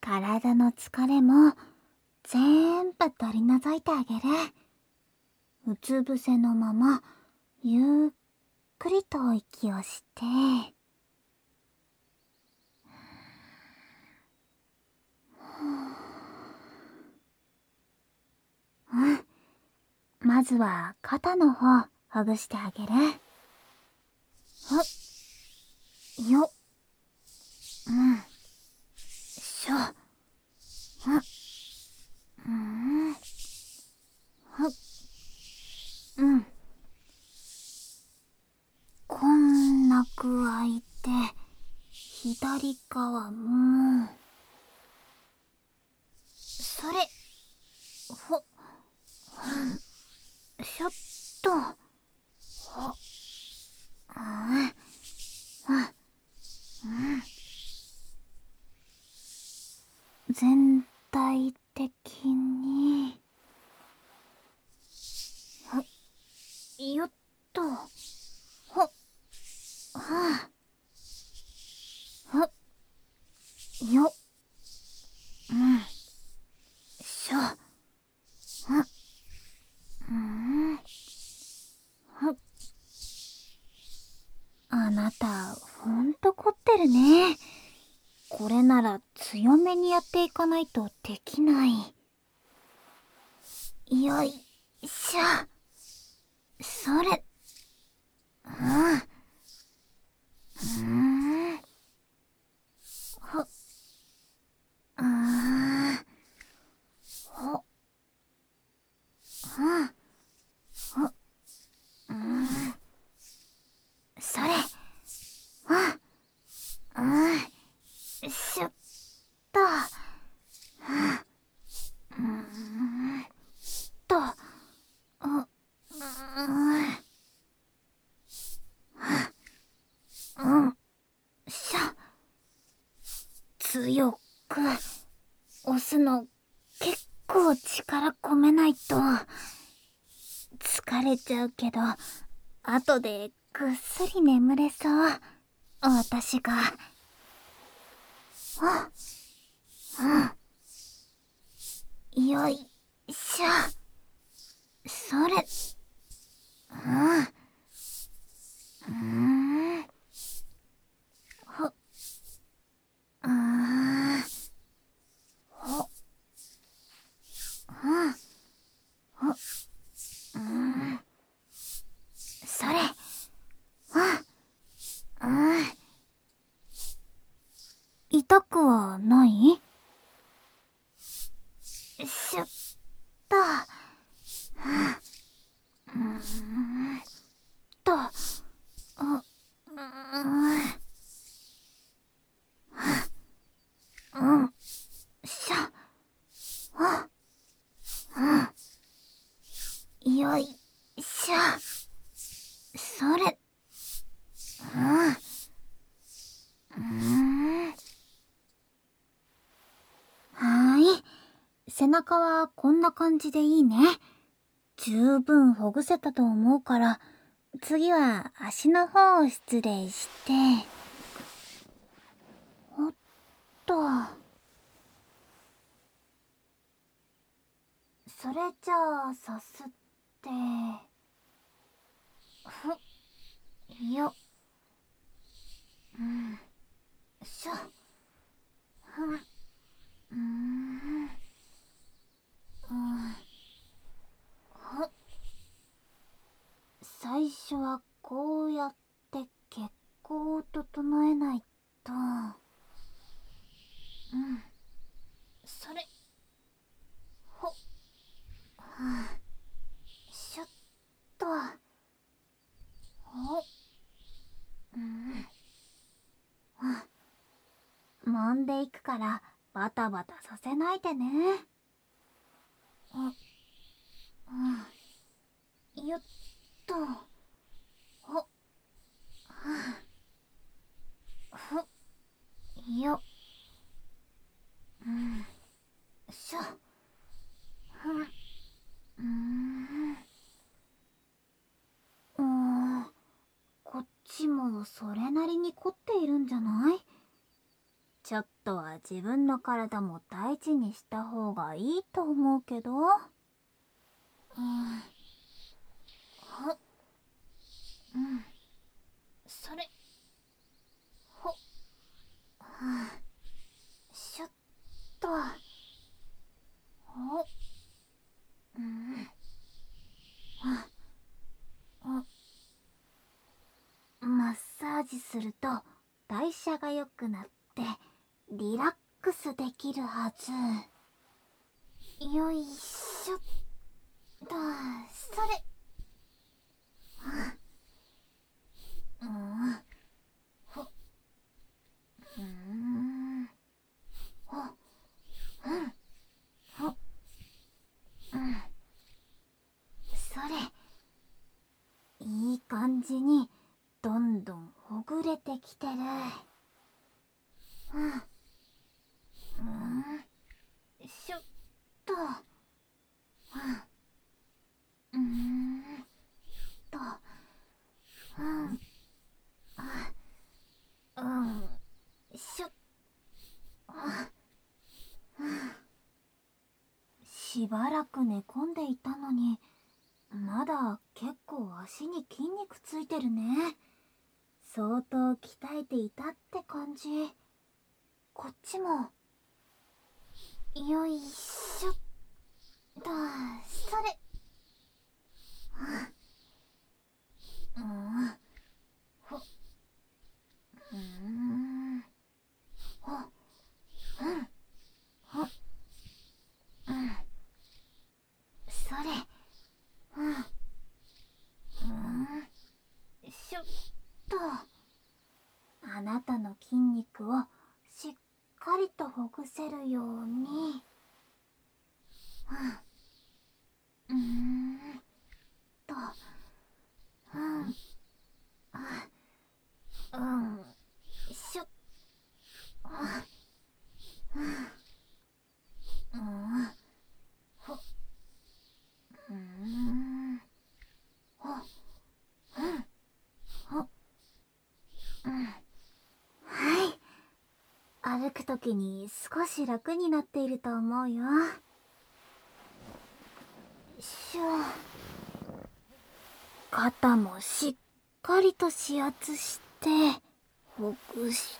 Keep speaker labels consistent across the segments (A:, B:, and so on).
A: 体の疲れも全部取り除いてあげる。うつ伏せのままゆっくりと息をして、まずは肩の方ほぐしてあげる。よっ、しょ、こんな具合で左側も、それ、ひょっと、全体的に、よっと、よっ、しょ、あなた、ほんと凝ってるね。これなら強めにやっていかないとできない。よいしょ。それ。ほ、ほ、それ。しゅっと。と。しょ。強く押すの結構力込めないと疲れちゃうけど、後でぐっすり眠れそう。私が。よいしょ。それ。ほ、ほ、それ。痛くはない？しゅっと。と。しょ。よいしょ。それ。はーい。背中はこんな感じでいいね。十分ほぐせたと思うから、次は足の方を失礼して、おっと。それじゃあさすって、よっ、しょ、最初はこうやって血行を整えないと。それ。ほっ、しょっと。ほっ、揉んでいくからバタバタさせないでね。よっと。ほっ、ほっ、よっ、しょ。こっちもそれなりに凝っているんじゃない？ ちょっとは自分の体も大事にした方がいいと思うけど。ほそれ。シュッと。マッサージすると代謝が良くなってリラックスできるはず。よいしょっと。それ。ほそれ。いい感じにどんどんほぐれてきてる。しょっと。と。しょっ。しばらく寝込んでいたのに、まだ結構足に筋肉ついてるね。相当鍛えていたって感じ。こっちも。よいしょっと。それ。ほそれ。しょっと。あなたの筋肉をしっかりとほぐせるように。と。しょっ。ほはい。歩くときに少し楽になっていると思うよ。しょ。肩もしっかりと指圧してほぐして。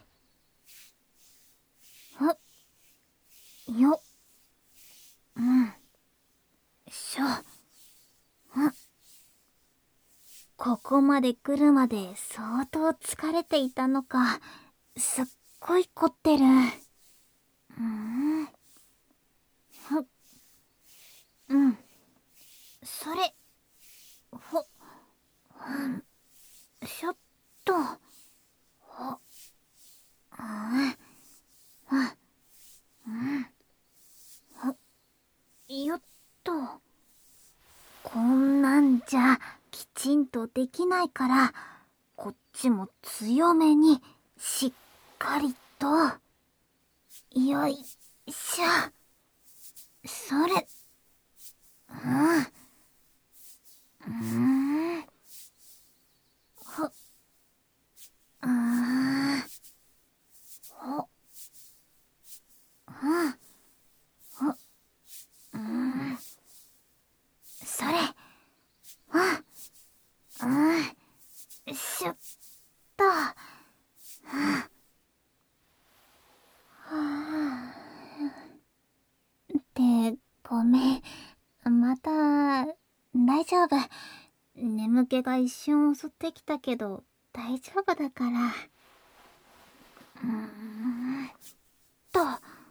A: よっ。しょ。ここまで来るまで相当疲れていたのか、すっごい凝ってる。それ。しょっと。よっと。こんなんじゃきちんとできないから、こっちも強めにしっかりと。よいしょ。それ。ほほそれ。しょっと。ってごめん。また大丈夫。眠気が一瞬襲ってきたけど大丈夫だから。と。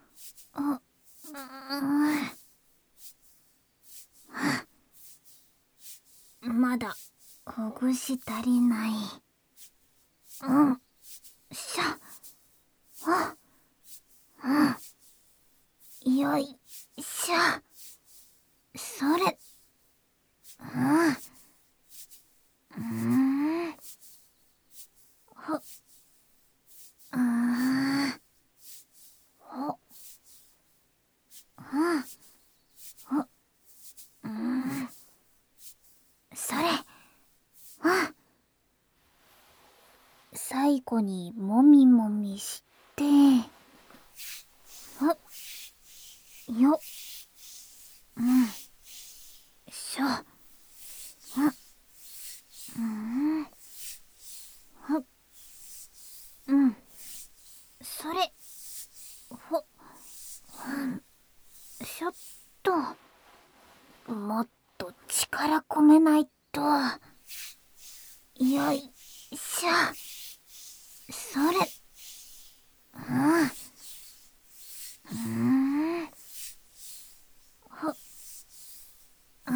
A: まだほぐし足りない。しょ。よいしょ。それ。ほほそれ。最後にもみもみして。 よっ。うん。しょ。うん。ふっ。うん。それ。ほ。ちょっと。もっと力込めないと。よいしょ。それ。うん。ほ。うん。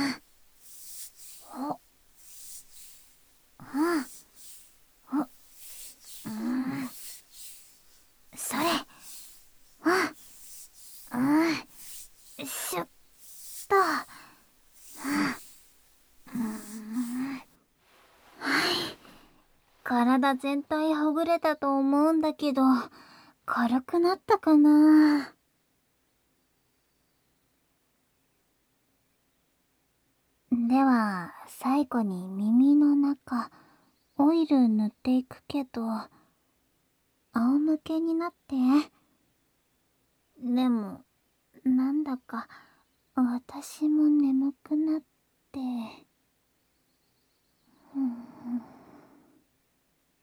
A: ほ。うん。ほ。うん。それ。うん。しゅっと。うん。体全体ほぐれたと思うんだけど、軽くなったかな。では、最後に耳の中、オイル塗っていくけど、仰向けになって。でも、なんだか、私も眠くなって。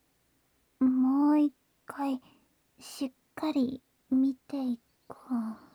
A: もう一回、しっかり見ていこう。